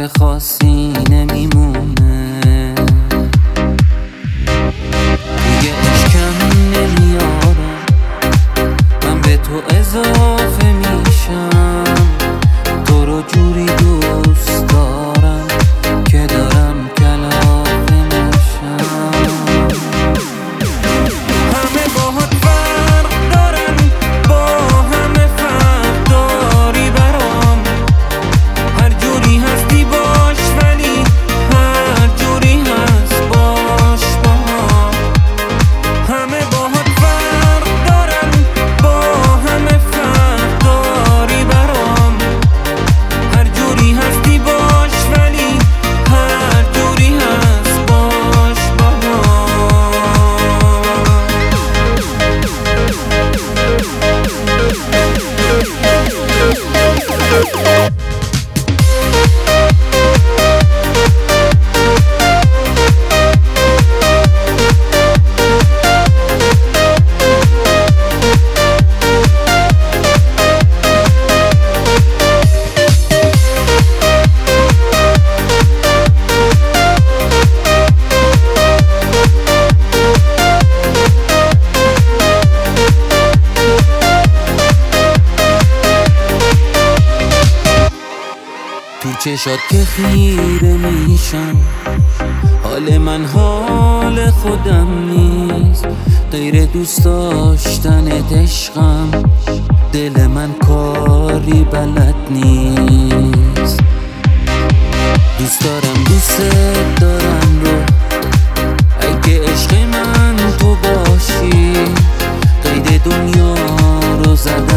حرف خاصی نمیمونه، دیگه عشقم نمیارم، من به تو اضافه میشم. تو رو جوری دوست دارم که دارم کلافه میشم. همه باهات فرق دارن، با همه فرق داری برام. هر جوری هستی باش، ولی هر جوری هست باش با هم. همه باهات فرق دارن، با همه فرق داری برام. هر جوری هستی باش، ولی هر جوری هست باش با هم. تو چشات که خیره میشم، حال من حال خودم نیست. غیر دوست داشتنت عشقم، دل من کاری بلد نیست. دوست دارم دوست دارم رو، اگه عشق من تو باشی. قید دنیا رو زدم